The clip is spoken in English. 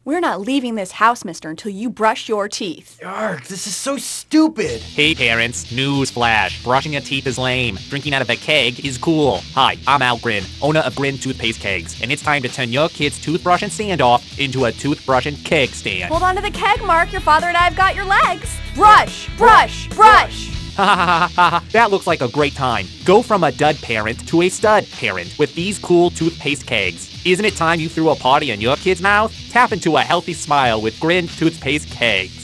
We're not leaving this house, mister, until you brush your teeth. Arg, this is so stupid. Hey parents, news flash. Brushing your teeth is lame. Drinking out of a keg is cool. Hi, I'm Al Grin, owner of Grin Toothpaste Kegs, and it's time to turn your kid's toothbrush and standoff into a toothbrush and keg stand. Hold on to the keg, Mark. Your father and I have got your legs. Brush, brush, brush. Ha ha ha ha ha, that looks like a great time. Go from a dud parent to a stud parent with these cool toothpaste kegs. Isn't it time you threw a party in your kid's mouth? Tap into a healthy smile with Grin Toothpaste Kegs.